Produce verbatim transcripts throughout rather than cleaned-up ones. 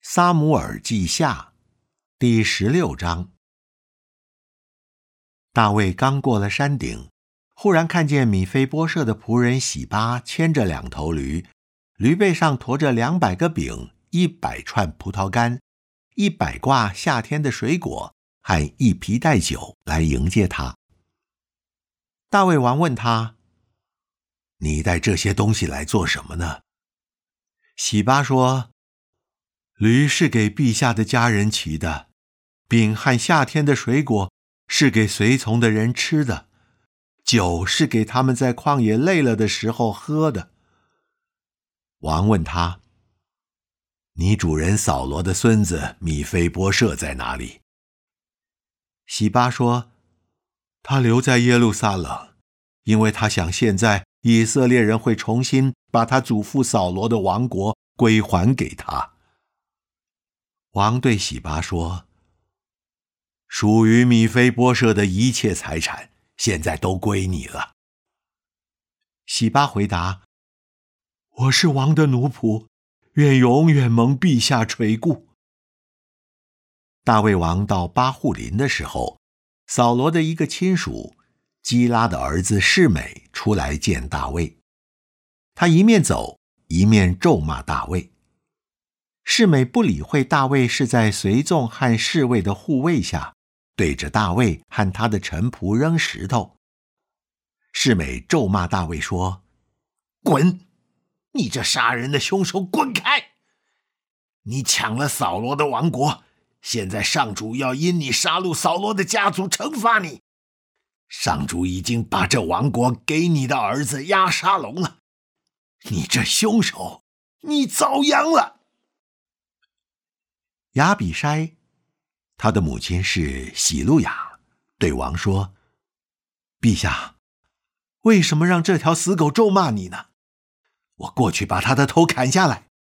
撒母耳记下第十六章。大卫刚过了山顶，忽然看见米非波设的仆人洗巴牵着两头驴，驴背上驮着两百个饼、一百串葡萄干、一百挂夏天的水果和一皮带酒来迎接他。大卫王问他：你带这些东西来做什么呢？洗巴说：驴是给陛下的家人骑的，饼和夏天的水果是给随从的人吃的，酒是给他们在旷野累了的时候喝的。王问他：你主人扫罗的孙子米非波设在哪里？洗巴说：他留在耶路撒冷，因为他想现在以色列人会重新把他祖父扫罗的王国归还给他。王对洗巴说：属于米非波设的一切财产现在都归你了。洗巴回答：我是王的奴仆，愿永远蒙陛下垂顾。大卫王到巴户林的时候，扫罗的一个亲属基拉的儿子示每出来见大卫，他一面走一面咒骂大卫。示每不理会大卫是在随从和侍卫的护卫下，对着大卫和他的臣仆扔石头。示每咒骂大卫说：滚！你这杀人的凶手，滚开！你抢了扫罗的王国，现在上主要因你杀戮扫罗的家族惩罚你。上主已经把这王国给你的儿子押沙龙了，你这凶手，你遭殃了。亚比筛，他的母亲是喜路亚，对王说：陛下，为什么让这条死狗咒骂你呢？我过去把他的头砍下来。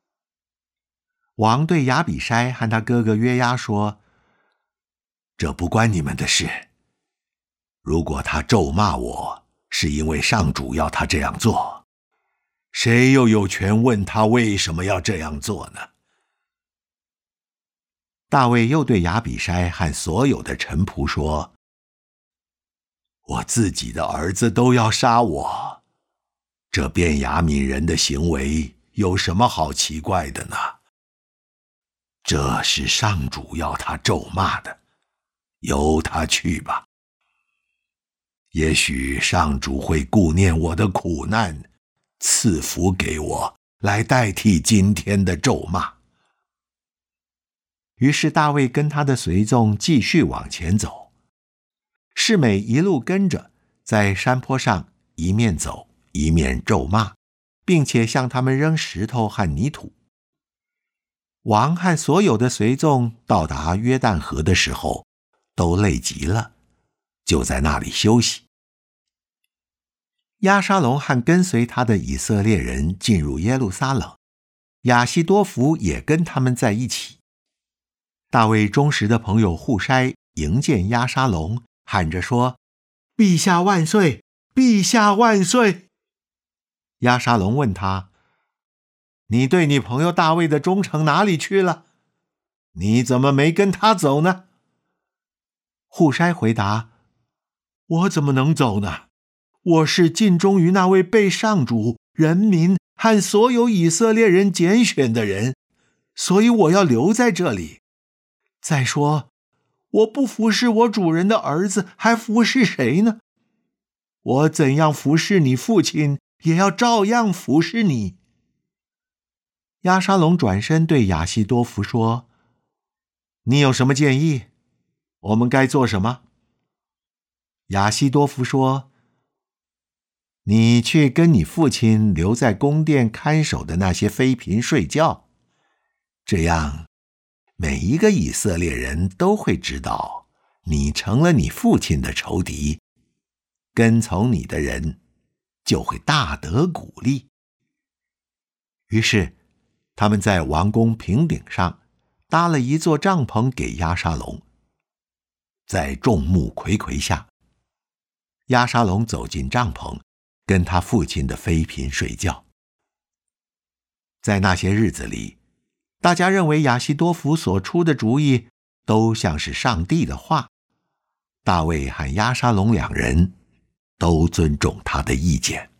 王对亚比筛和他哥哥约押说：这不关你们的事。如果他咒骂我，是因为上主要他这样做，谁又有权问他为什么要这样做呢？大卫又对亚比筛和所有的臣仆说：我自己的儿子都要杀我，这便雅悯人的行为有什么好奇怪的呢？这是上主要他咒骂的，由他去吧。也许上主会顾念我的苦难，赐福给我，来代替今天的咒骂。于是大卫跟他的随从继续往前走，示每一路跟着，在山坡上一面走一面咒骂，并且向他们扔石头和泥土。王和所有的随从到达约旦河的时候，都累极了，就在那里休息。押沙龙和跟随他的以色列人进入耶路撒冷，亚希多弗也跟他们在一起。大卫忠实的朋友户筛迎见押沙龙，喊着说：陛下万岁！陛下万岁！押沙龙问他：你对你朋友大卫的忠诚哪里去了？你怎么没跟他走呢？户筛回答：我怎么能走呢？我是尽忠于那位被上主、人民和所有以色列人拣选的人，所以我要留在这里。再说，我不服侍我主人的儿子，还服侍谁呢？我怎样服侍你父亲，也要照样服侍你。押沙龙转身对亚希多弗说：你有什么建议？我们该做什么？亚希多弗说：你去跟你父亲留在宫殿看守的那些妃嫔睡觉，这样每一个以色列人都会知道你成了你父亲的仇敌，跟从你的人就会大得鼓励。于是他们在王宫平顶上搭了一座帐篷给押沙龙，在众目睽睽下，押沙龙走进帐篷，跟他父亲的妃嫔睡觉。在那些日子里， 大家认为亚希多弗所出的主意都像是上帝的话。大卫和押沙龙两人都尊重他的意见。